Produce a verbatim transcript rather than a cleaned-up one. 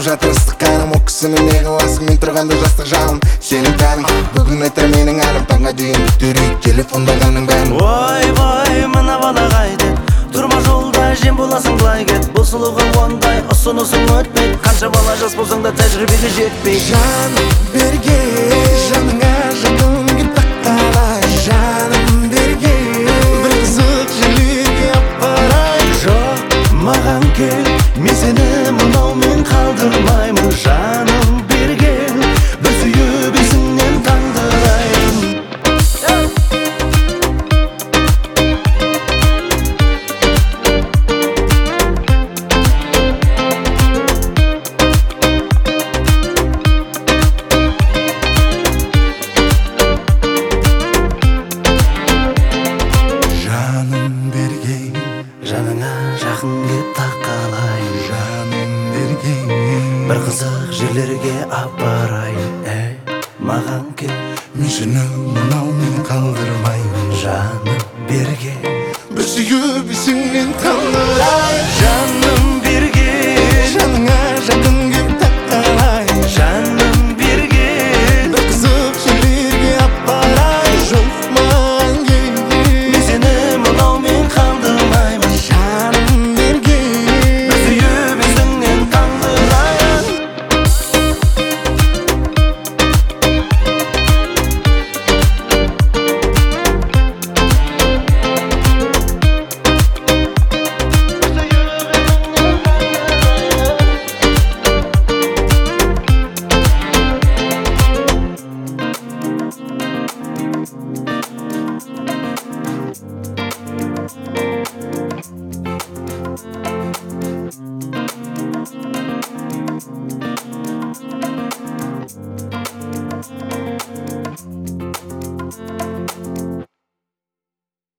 жатыр ыстық қаным, о кісіні не қыласың, мен тұрғанда жастық жалын. Сенің тәнің, бүгін айтар менің әлім, таңға дейін бүттірейік телефондағаның бәрін. Ой-бой, мына бала қайтет, тұрма жолда жем боласың былай кет. Бұл сұлуға ондай ұсынысың өтпейді, қанша бала жас болсаң да тәжірибеге жетпейді. Жаным берге, жаныңа жанымге тақалай. Жаным берге, бір қызық жерлерге апарай. Жоқ, маған кел, мен сені мынаумен қалдырмаймын. Жаным берге, бір сүйіп есіңнен таңдырайын. Жаным берге, Жаныңа жақын кеп тақалайын. жаным берге, Бір қызық жерлерге апарайын. Әй, маған кел, мен сені мынаумен қалдырмаймын. жаным берге, бір сүйіп есіңнен таңдырай. жаным берге, Жаныңа жақын кеп тақалай. жаным берге, бір қызық жерлерге апарай. Жоқ маған кел, мен сені мынаумен қалдырмаймын. жаным берге, Бір сүйіп есіңнен таңдырайын. Thank you.